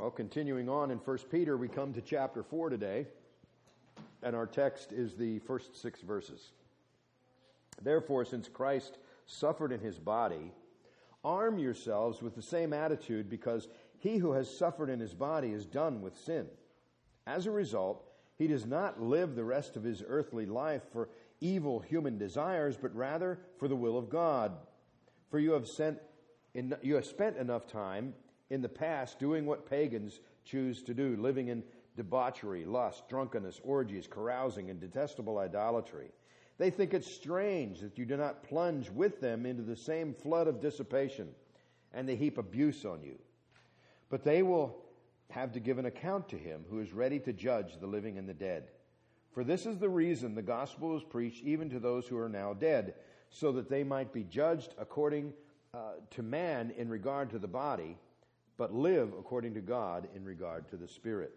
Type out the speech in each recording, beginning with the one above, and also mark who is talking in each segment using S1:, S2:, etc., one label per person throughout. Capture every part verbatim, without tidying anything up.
S1: Well, continuing on in First Peter, we come to chapter four today, and our text is the first six verses. Therefore, since Christ suffered in his body, arm yourselves with the same attitude, because he who has suffered in his body is done with sin. As a result, he does not live the rest of his earthly life for evil human desires, but rather for the will of God. For you have sent, in, you have spent enough time in the past doing what pagans choose to do, living in debauchery, lust, drunkenness, orgies, carousing, and detestable idolatry. They think it strange that you do not plunge with them into the same flood of dissipation, and they heap abuse on you. But they will have to give an account to him who is ready to judge the living and the dead. For this is the reason the gospel was preached even to those who are now dead, so that they might be judged according uh, to man in regard to the body, but live according to God in regard to the Spirit.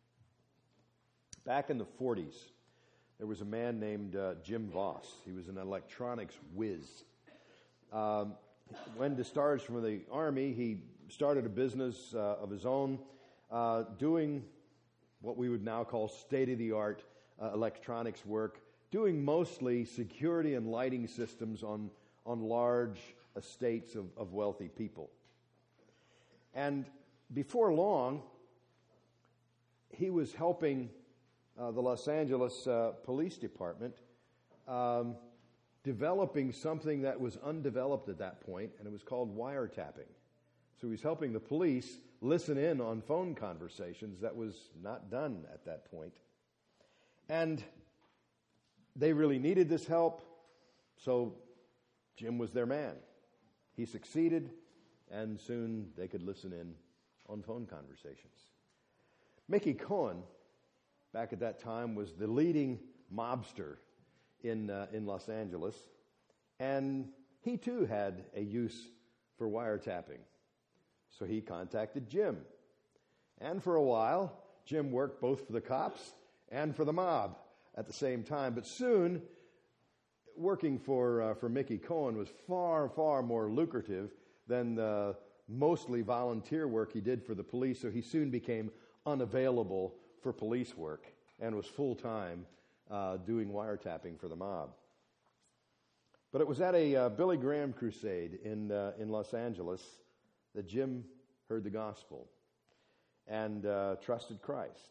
S1: Back in the forties, there was a man named uh, Jim Voss. He was an electronics whiz. Um, when discharged from the Army, he started a business uh, of his own, uh, doing what we would now call state-of-the-art uh, electronics work, doing mostly security and lighting systems on, on large estates of, of wealthy people. And before long, he was helping uh, the Los Angeles uh, Police Department um, developing something that was undeveloped at that point, and it was called wiretapping. So he was helping the police listen in on phone conversations that was not done at that point. And they really needed this help, so Jim was their man. He succeeded, and soon they could listen in on phone conversations. Mickey Cohen, back at that time, was the leading mobster in uh, in Los Angeles, and he too had a use for wiretapping. So he contacted Jim. And for a while, Jim worked both for the cops and for the mob at the same time. But soon, working for uh, for Mickey Cohen was far, far more lucrative than the mostly volunteer work he did for the police. So he soon became unavailable for police work and was full-time uh, doing wiretapping for the mob. But it was at a uh, Billy Graham crusade in uh, in Los Angeles that Jim heard the gospel and uh, trusted Christ.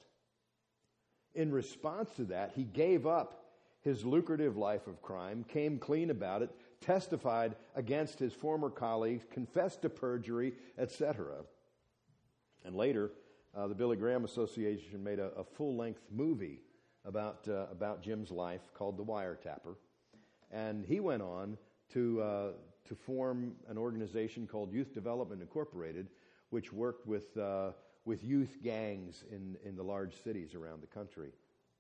S1: In response to that, he gave up his lucrative life of crime, came clean about it, testified against his former colleagues, confessed to perjury, et cetera. And later, uh, the Billy Graham Association made a, a full-length movie about uh, about Jim's life called The Wiretapper. And he went on to uh, to form an organization called Youth Development Incorporated, which worked with uh, with youth gangs in, in the large cities around the country.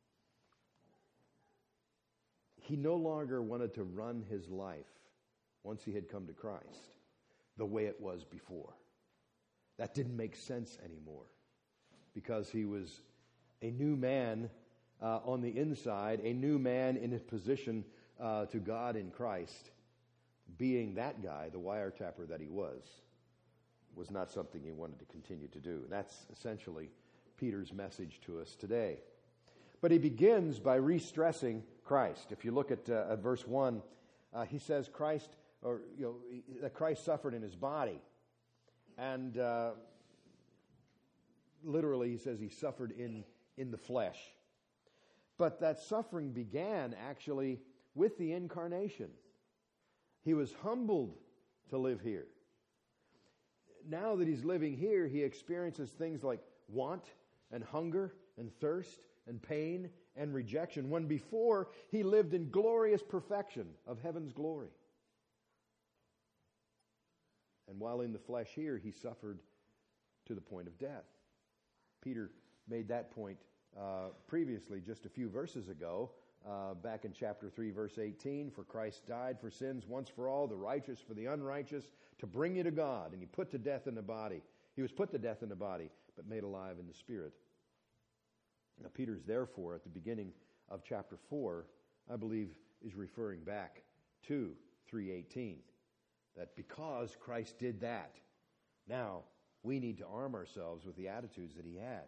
S1: He no longer wanted to run his life, once he had come to Christ, the way it was before. That didn't make sense anymore, because he was a new man uh, on the inside, a new man in his position uh, to God in Christ. Being that guy, the wiretapper that he was, was not something he wanted to continue to do. And that's essentially Peter's message to us today. But he begins by re-stressing Christ. If you look at, uh, at verse one, uh, he says Christ, or you know, that Christ suffered in his body, and uh, literally he says he suffered in in the flesh. But that suffering began actually with the incarnation. He was humbled to live here. Now that he's living here, he experiences things like want and hunger and thirst and pain and rejection, when before he lived in glorious perfection of heaven's glory. And while in the flesh here, he suffered to the point of death. Peter made that point uh, previously, just a few verses ago, uh, back in chapter three, verse eighteen. For Christ died for sins once for all, the righteous for the unrighteous, to bring you to God. And he put to death in the body. He was put to death in the body, but made alive in the spirit. Now, Peter's therefore, at the beginning of chapter four, I believe, is referring back to three eighteen. That because Christ did that, now we need to arm ourselves with the attitudes that he had.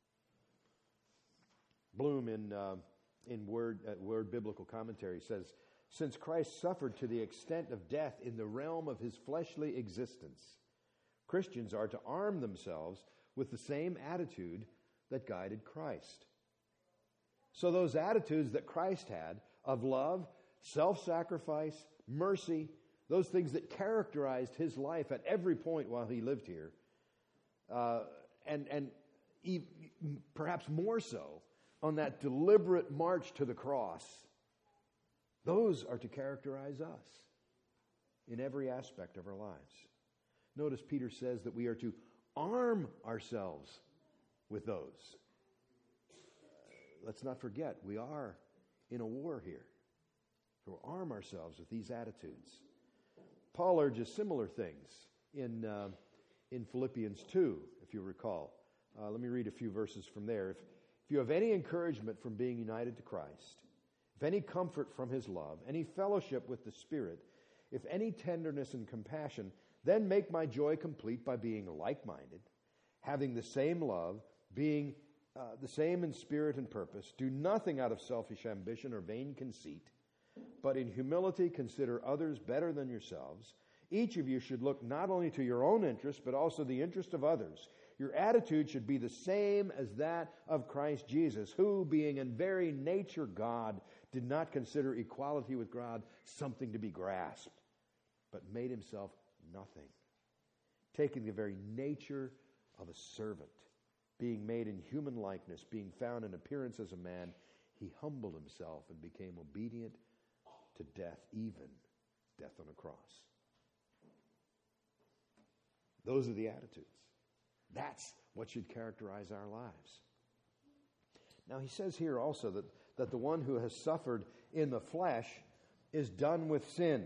S1: Bloom in uh, in Word uh, Word Biblical Commentary says, since Christ suffered to the extent of death in the realm of his fleshly existence, Christians are to arm themselves with the same attitude that guided Christ. So those attitudes that Christ had of love, self-sacrifice, mercy, those things that characterized his life at every point while he lived here, uh, and, and e- perhaps more so on that deliberate march to the cross, those are to characterize us in every aspect of our lives. Notice Peter says that we are to arm ourselves with those. Let's not forget, we are in a war here. So we'll arm ourselves with these attitudes. Paul urges similar things in, uh, in Philippians two, if you recall. Uh, let me read a few verses from there. If, if you have any encouragement from being united to Christ, if any comfort from his love, any fellowship with the Spirit, if any tenderness and compassion, then make my joy complete by being like-minded, having the same love, being uh, the same in spirit and purpose. Do nothing out of selfish ambition or vain conceit, but in humility consider others better than yourselves. Each of you should look not only to your own interest, but also the interest of others. Your attitude should be the same as that of Christ Jesus, who, being in very nature God, did not consider equality with God something to be grasped, but made himself nothing, taking the very nature of a servant, being made in human likeness, being found in appearance as a man, he humbled himself and became obedient to death, even death on a cross. Those are the attitudes. That's what should characterize our lives. Now he says here also that, that the one who has suffered in the flesh is done with sin.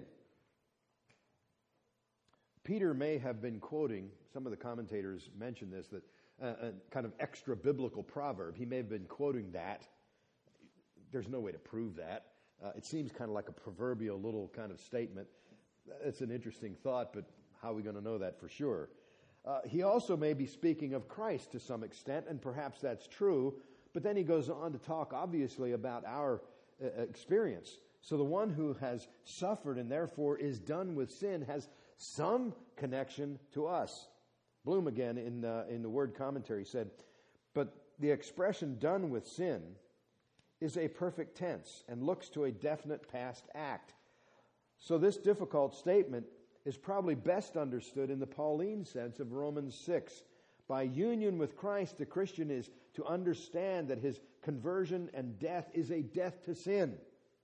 S1: Peter may have been quoting, some of the commentators mention this, that uh, a kind of extra biblical proverb. He may have been quoting that. There's no way to prove that. Uh, it seems kind of like a proverbial little kind of statement. It's an interesting thought, but how are we going to know that for sure? Uh, he also may be speaking of Christ to some extent, and perhaps that's true, but then he goes on to talk, obviously, about our uh, experience. So the one who has suffered and therefore is done with sin has some connection to us. Bloom again in, uh, in the Word Commentary said, but the expression done with sin is a perfect tense and looks to a definite past act. So this difficult statement is probably best understood in the Pauline sense of Romans six. By union with Christ, the Christian is to understand that his conversion and death is a death to sin.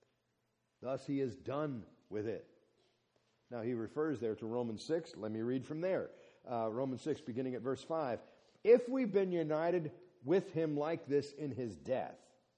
S1: Thus he is done with it. Now he refers there to Romans six. Let me read from there. Uh, Romans six, beginning at verse five. If we've been united with him like this in his death,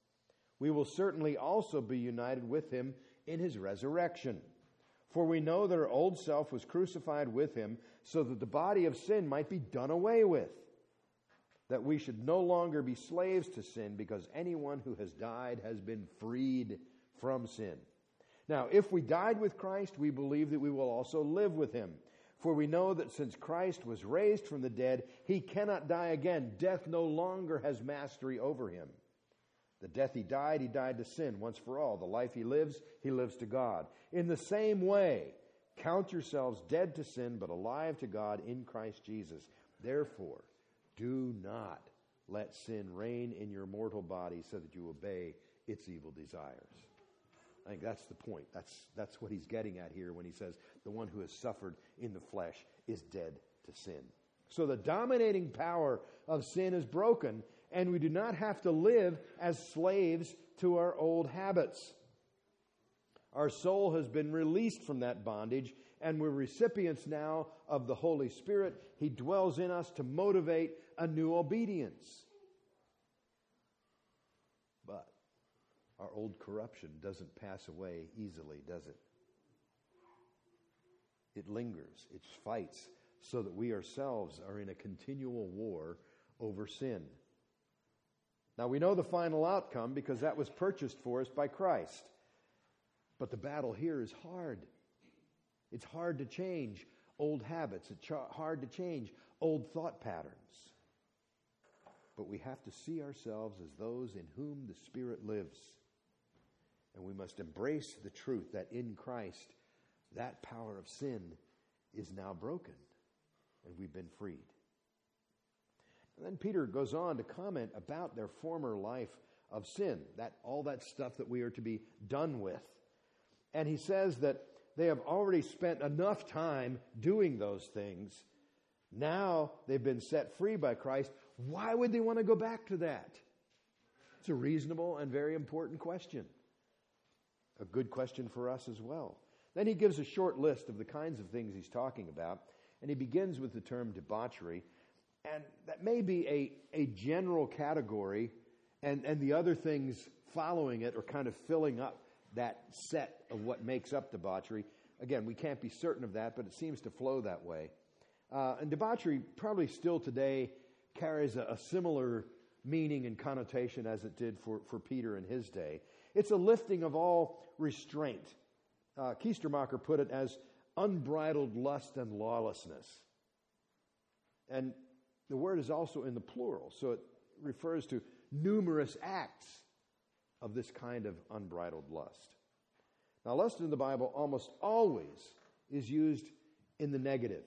S1: we will certainly also be united with him in his resurrection. For we know that our old self was crucified with him so that the body of sin might be done away with, that we should no longer be slaves to sin, because anyone who has died has been freed from sin. Now, if we died with Christ, we believe that we will also live with him. For we know that since Christ was raised from the dead, he cannot die again. Death no longer has mastery over him. The death he died, he died to sin once for all. The life he lives, he lives to God. In the same way, count yourselves dead to sin, but alive to God in Christ Jesus. Therefore, do not let sin reign in your mortal body so that you obey its evil desires. I think that's the point. That's, that's what he's getting at here when he says the one who has suffered in the flesh is dead to sin. So the dominating power of sin is broken, and we do not have to live as slaves to our old habits. Our soul has been released from that bondage, and we're recipients now of the Holy Spirit. He dwells in us to motivate a new obedience. But our old corruption doesn't pass away easily, does it? It lingers, it fights, so that we ourselves are in a continual war over sin. Now, we know the final outcome because that was purchased for us by Christ. But the battle here is hard. It's hard to change old habits. It's hard to change old thought patterns. But we have to see ourselves as those in whom the Spirit lives. And we must embrace the truth that in Christ, that power of sin is now broken, and we've been freed. And then Peter goes on to comment about their former life of sin, that all that stuff that we are to be done with. And he says that they have already spent enough time doing those things. Now they've been set free by Christ. Why would they want to go back to that? It's a reasonable and very important question. A good question for us as well. Then he gives a short list of the kinds of things he's talking about, and he begins with the term debauchery. And that may be a, a general category, and, and the other things following it are kind of filling up that set of what makes up debauchery. Again, we can't be certain of that, but it seems to flow that way. Uh, and debauchery probably still today carries a, a similar meaning and connotation as it did for, for Peter in his day. It's a lifting of all restraint. Uh, Keistermacher put it as unbridled lust and lawlessness. And the word is also in the plural, so it refers to numerous acts of this kind of unbridled lust. Now, lust in the Bible almost always is used in the negative.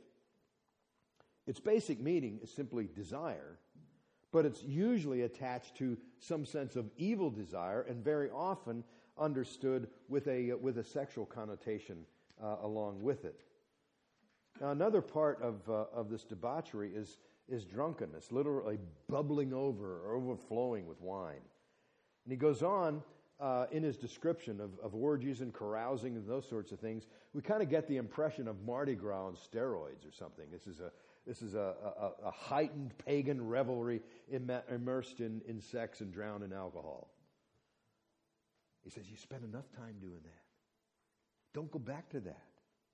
S1: Its basic meaning is simply desire, but it's usually attached to some sense of evil desire and very often understood with a with a sexual connotation uh, along with it. Now, another part of uh, of this debauchery is is drunkenness, literally bubbling over or overflowing with wine. And he goes on uh, in his description of, of orgies and carousing and those sorts of things. We kind of get the impression of Mardi Gras on steroids or something. This is a This is a, a, a heightened pagan revelry Im- immersed in, in sex and drowned in alcohol. He says, you spend enough time doing that. Don't go back to that.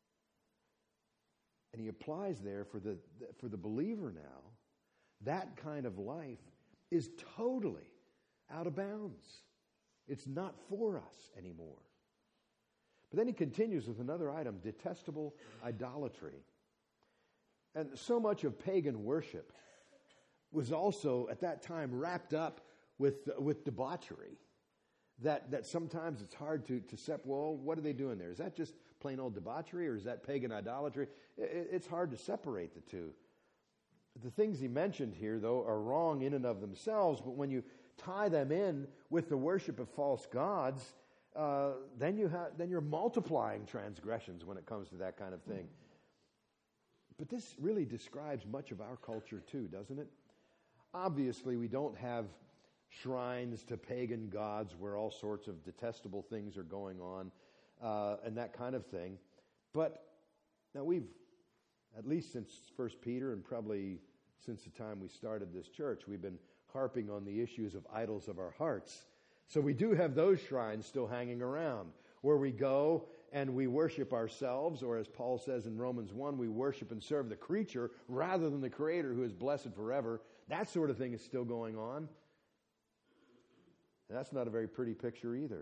S1: And he applies there for the, for the believer now, that kind of life is totally out of bounds. It's not for us anymore. But then he continues with another item, detestable idolatry. And so much of pagan worship was also at that time wrapped up with with debauchery that, that sometimes it's hard to, to separate. Well, what are they doing there? Is that just plain old debauchery or is that pagan idolatry? It, it's hard to separate the two. The things he mentioned here, though, are wrong in and of themselves, but when you tie them in with the worship of false gods, uh, then, you ha- then you're multiplying transgressions when it comes to that kind of thing. But this really describes much of our culture too, doesn't it? Obviously, we don't have shrines to pagan gods where all sorts of detestable things are going on uh, and that kind of thing. But now we've, at least since First Peter and probably since the time we started this church, we've been harping on the issues of idols of our hearts. So we do have those shrines still hanging around where we go and we worship ourselves, or as Paul says in Romans one, we worship and serve the creature rather than the Creator who is blessed forever. That sort of thing is still going on. And that's not a very pretty picture either.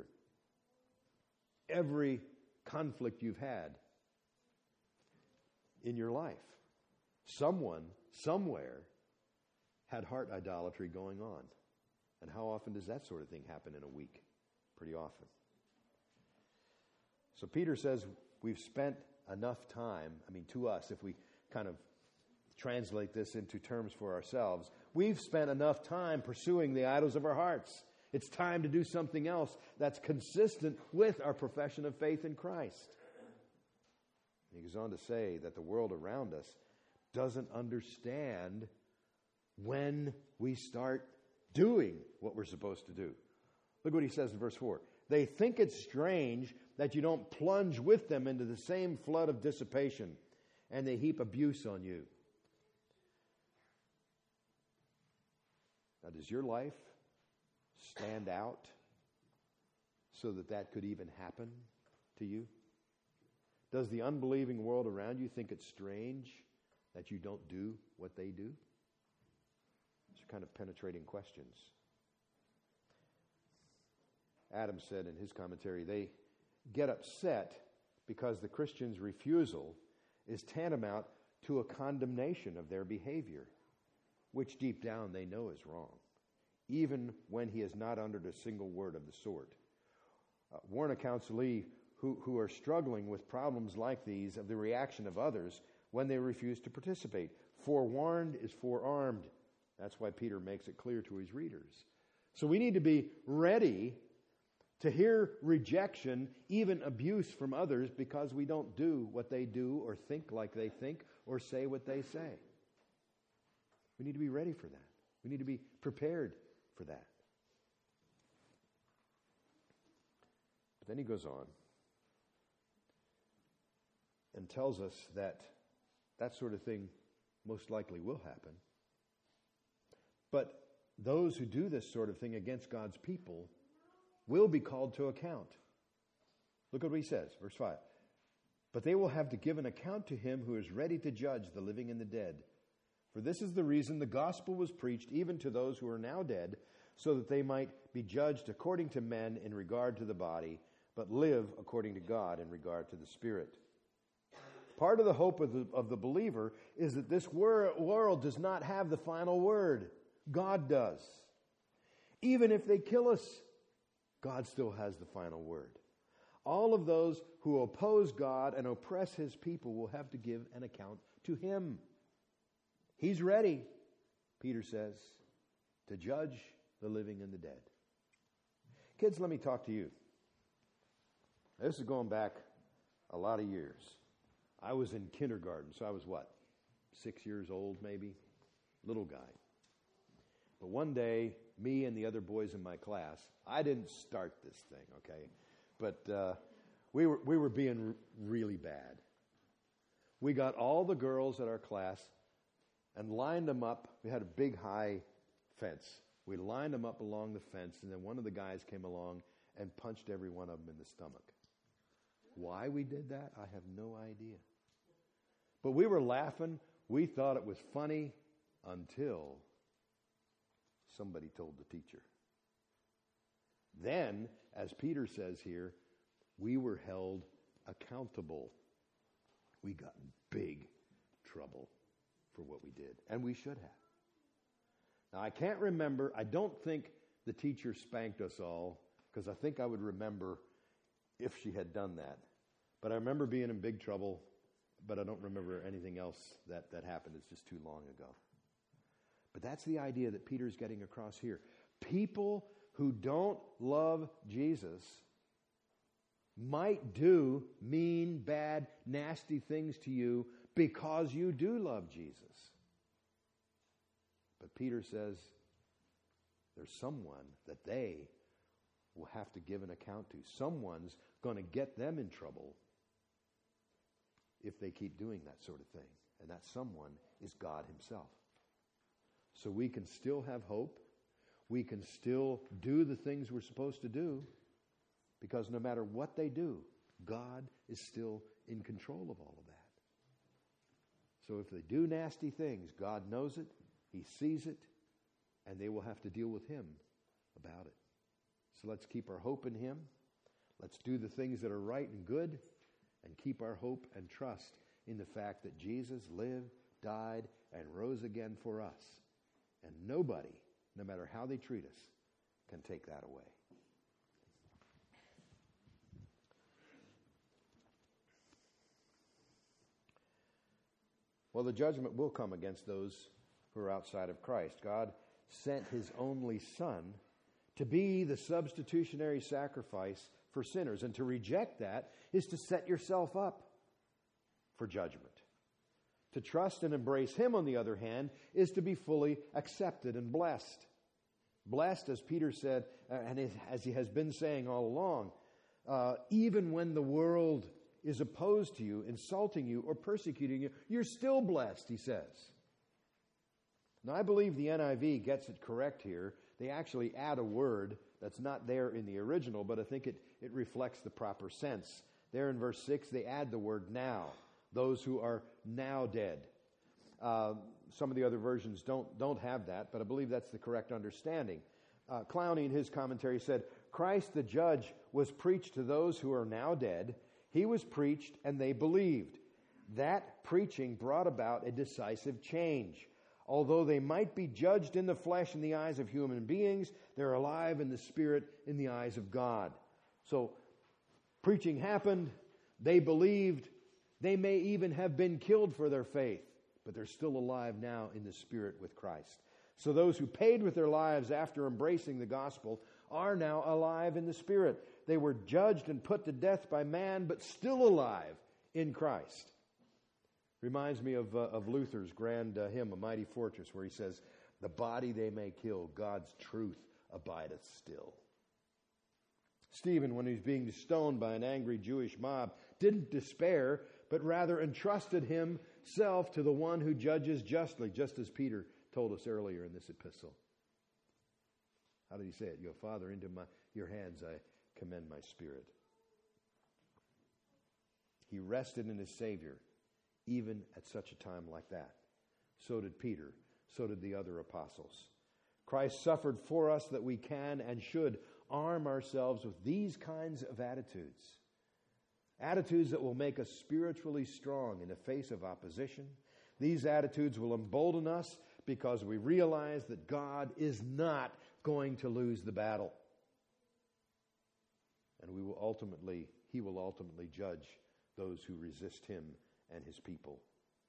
S1: Every conflict you've had in your life, someone, somewhere, had heart idolatry going on. And how often does that sort of thing happen in a week? Pretty often. So Peter says we've spent enough time, I mean to us, if we kind of translate this into terms for ourselves, we've spent enough time pursuing the idols of our hearts. It's time to do something else that's consistent with our profession of faith in Christ. He goes on to say that the world around us doesn't understand when we start doing what we're supposed to do. Look what he says in verse four. They think it's strange that you don't plunge with them into the same flood of dissipation, and they heap abuse on you. Now, does your life stand out so that that could even happen to you? Does the unbelieving world around you think it's strange that you don't do what they do? These are kind of penetrating questions. Adam said in his commentary, they get upset because the Christian's refusal is tantamount to a condemnation of their behavior, which deep down they know is wrong, even when he has not uttered a single word of the sort. Uh, warn a counselee who, who are struggling with problems like these of the reaction of others when they refuse to participate. Forewarned is forearmed. That's why Peter makes it clear to his readers. So we need to be ready to hear rejection, even abuse from others, because we don't do what they do or think like they think or say what they say. We need to be ready for that. We need to be prepared for that. But then he goes on and tells us that that sort of thing most likely will happen. But those who do this sort of thing against God's people will be called to account. Look at what he says, verse five. But they will have to give an account to him who is ready to judge the living and the dead. For this is the reason the gospel was preached even to those who are now dead, so that they might be judged according to men in regard to the body, but live according to God in regard to the spirit. Part of the hope of the, of the believer is that this wor- world does not have the final word. God does. Even if they kill us, God still has the final word. All of those who oppose God and oppress his people will have to give an account to him. He's ready, Peter says, to judge the living and the dead. Kids, let me talk to you. This is going back a lot of years. I was in kindergarten, so I was what? Six years old, maybe? Little guy. But one day, me and the other boys in my class, I didn't start this thing, okay? But uh, we were we were being r- really bad. We got all the girls at our class and lined them up. We had a big high fence. We lined them up along the fence, and then one of the guys came along and punched every one of them in the stomach. Why we did that, I have no idea. But we were laughing. We thought it was funny until somebody told the teacher. Then, as Peter says here, we were held accountable. We got in big trouble for what we did, and we should have. Now, I can't remember. I don't think the teacher spanked us all, because I think I would remember if she had done that. But I remember being in big trouble, but I don't remember anything else that, that happened. It's just too long ago. But that's the idea that Peter's getting across here. People who don't love Jesus might do mean, bad, nasty things to you because you do love Jesus. But Peter says there's someone that they will have to give an account to. Someone's going to get them in trouble if they keep doing that sort of thing. And that someone is God himself. So we can still have hope. We can still do the things we're supposed to do, because no matter what they do, God is still in control of all of that. So if they do nasty things, God knows it, he sees it, and they will have to deal with him about it. So let's keep our hope in him. Let's do the things that are right and good, and keep our hope and trust in the fact that Jesus lived, died, and rose again for us. And nobody, no matter how they treat us, can take that away. Well, the judgment will come against those who are outside of Christ. God sent his only Son to be the substitutionary sacrifice for sinners. And to reject that is to set yourself up for judgment. To trust and embrace him, on the other hand, is to be fully accepted and blessed. Blessed, as Peter said, uh, and as he has been saying all along, uh, even when the world is opposed to you, insulting you, or persecuting you, you're still blessed, he says. Now, I believe the N I V gets it correct here. They actually add a word that's not there in the original, but I think it, it reflects the proper sense. There in verse six, they add the word now. Those who are now dead. Uh, some of the other versions don't, don't have that, but I believe that's the correct understanding. Uh, Clowney, in his commentary, said, Christ the judge was preached to those who are now dead. He was preached and they believed. That preaching brought about a decisive change. Although they might be judged in the flesh in the eyes of human beings, they're alive in the Spirit in the eyes of God. So, preaching happened, they believed, they may even have been killed for their faith, but they're still alive now in the Spirit with Christ. So those who paid with their lives after embracing the gospel are now alive in the Spirit. They were judged and put to death by man, but still alive in Christ. Reminds me of, uh, of Luther's grand uh, hymn, A Mighty Fortress, where he says, "The body they may kill, God's truth abideth still." Stephen, when he was being stoned by an angry Jewish mob, didn't despair, but rather entrusted himself to the one who judges justly, just as Peter told us earlier in this epistle. How did he say it? "Your Father, into my, your hands I commend my spirit." He rested in his Savior, even at such a time like that. So did Peter. So did the other apostles. Christ suffered for us that we can and should arm ourselves with these kinds of attitudes. Attitudes that will make us spiritually strong in the face of opposition. These attitudes will embolden us because we realize that God is not going to lose the battle. And we will ultimately, He will ultimately judge those who resist Him and His people.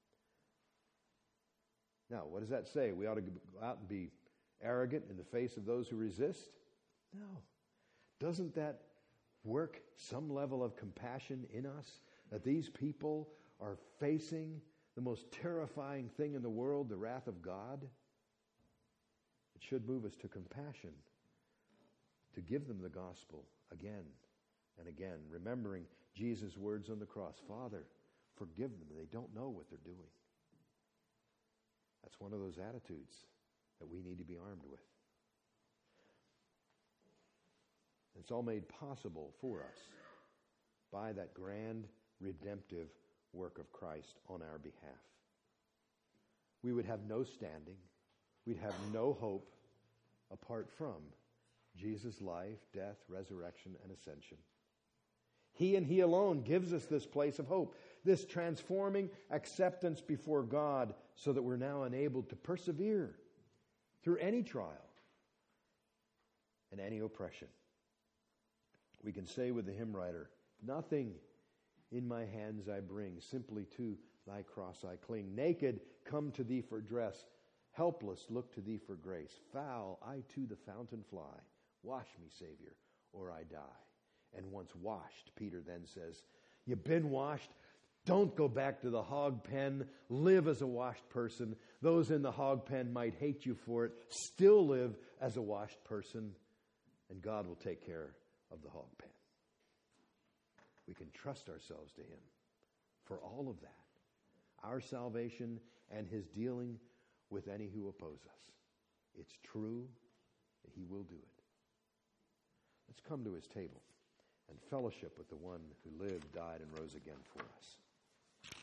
S1: Now, what does that say? We ought to go out and be arrogant in the face of those who resist? No. Doesn't that work some level of compassion in us? That these people are facing the most terrifying thing in the world, the wrath of God? It should move us to compassion, to give them the gospel again and again, remembering Jesus' words on the cross. "Father, forgive them. They don't know what they're doing." That's one of those attitudes that we need to be armed with. It's all made possible for us by that grand redemptive work of Christ on our behalf. We would have no standing, we'd have no hope apart from Jesus' life, death, resurrection, and ascension. He and He alone gives us this place of hope, this transforming acceptance before God, so that we're now enabled to persevere through any trial and any oppression. We can say with the hymn writer, "Nothing in my hands I bring, simply to thy cross I cling. Naked, come to thee for dress, helpless, look to thee for grace. Foul, I to the fountain fly. Wash me, Savior, or I die." And once washed, Peter then says, "You've been washed. Don't go back to the hog pen. Live as a washed person. Those in the hog pen might hate you for it. Still live as a washed person, and God will take care of the hog pen." We can trust ourselves to Him for all of that. Our salvation and His dealing with any who oppose us. It's true that He will do it. Let's come to His table and fellowship with the one who lived, died, and rose again for us.